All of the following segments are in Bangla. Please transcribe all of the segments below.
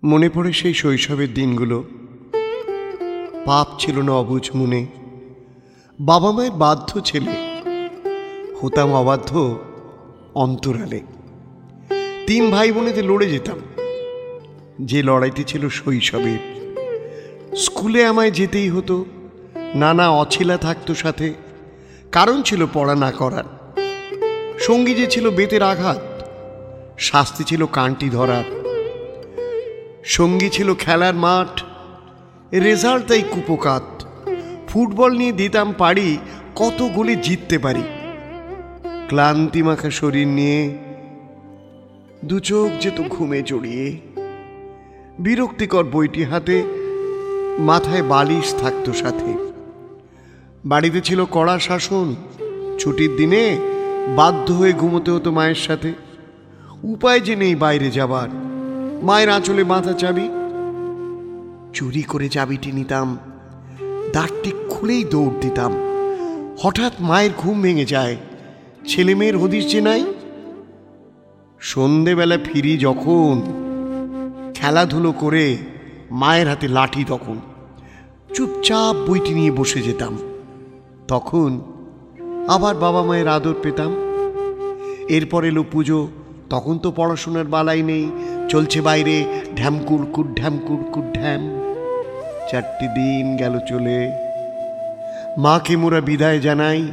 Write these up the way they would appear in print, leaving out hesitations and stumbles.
মনে পড়ে সেই শৈশবের দিনগুলো। পাপ ছিল না অবুঝ মনে, বাবা মায়ের বাধ্য ছেলে, হতাম অবাধ্য অন্তরালে। 3 ভাই বোনেতে লড়ে যেতাম, যে লড়াইটি ছিল শৈশবের। স্কুলে আমায় যেতেই হতো, নানা অছিলা থাকতো সাথে, কারণ ছিল পড়া না করার। সঙ্গী যে ছিল বেতের আঘাত, শাস্তি ছিল কানটি ধরার। সঙ্গী ছিল খেলার মাঠ, রেজাল্ট তাই কুপোকাত। ফুটবল নিয়ে দিতাম পারি, কত গোলে জিততে পারি। ক্লান্তি মাখা শরীর নিয়ে দু চোখ যেত ঘুমে জড়িয়ে। বিরক্তিকর বইটি হাতে, মাথায় বালিশ থাকতো সাথে। বাড়িতে ছিল কড়া শাসন, ছুটির দিনে বাধ্য হয়ে ঘুমোতে হতো মায়ের সাথে। উপায় যে নেই বাইরে যাবার, মায়ের আঁচলে বাঁধা চাবি। চুরি করে চাবিটি নিতাম, দ্বারটি খুলেই দৌড় দিতাম। হঠাৎ মায়ের ঘুম ভেঙে যায়, ছেলে মেয়ের হদিস যে নাই। সন্ধেবেলা ফিরি যখন, খেলাধুলো করে মায়ের হাতে লাঠি তখন। চুপচাপ বইটি নিয়ে বসে যেতাম, তখন আবার বাবা মায়ের আদর পেতাম। এরপর এলো পুজো, তখন তো পড়াশোনার বালাই নেই, চলছে বাইরে ঢ্যামকুড়কুট ঢ্যামকুড়কুট ঢ্যাম। 4টি দিন গেল চলে, মাকে মোরা বিদায় জানাই।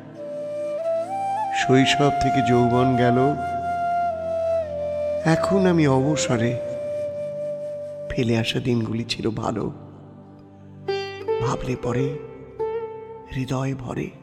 শৈশব থেকে যৌবন গেল, এখন আমি অবসরে। ফেলে আসা দিনগুলি ছিল ভালো, ভাবলে পরে হৃদয় ভরে।